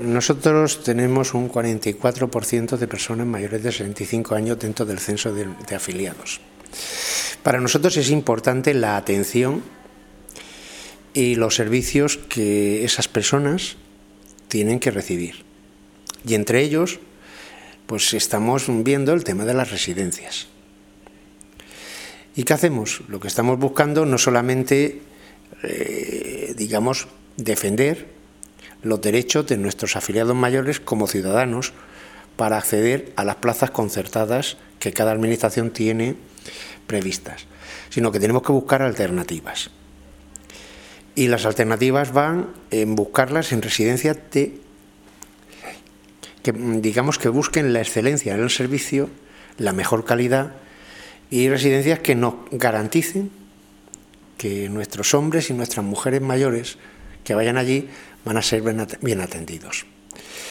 nosotros tenemos un 44% de personas mayores de 65 años dentro del censo de afiliados. Para nosotros es importante la atención y los servicios que esas personas tienen que recibir. Y entre ellos, pues estamos viendo el tema de las residencias. ¿Y qué hacemos? Lo que estamos buscando no solamente, digamos, defender los derechos de nuestros afiliados mayores como ciudadanos para acceder a las plazas concertadas que cada administración tiene previstas, sino que tenemos que buscar alternativas. Y las alternativas van en buscarlas en residencias que digamos que busquen la excelencia en el servicio, la mejor calidad, y residencias que nos garanticen que nuestros hombres y nuestras mujeres mayores que vayan allí van a ser bien atendidos.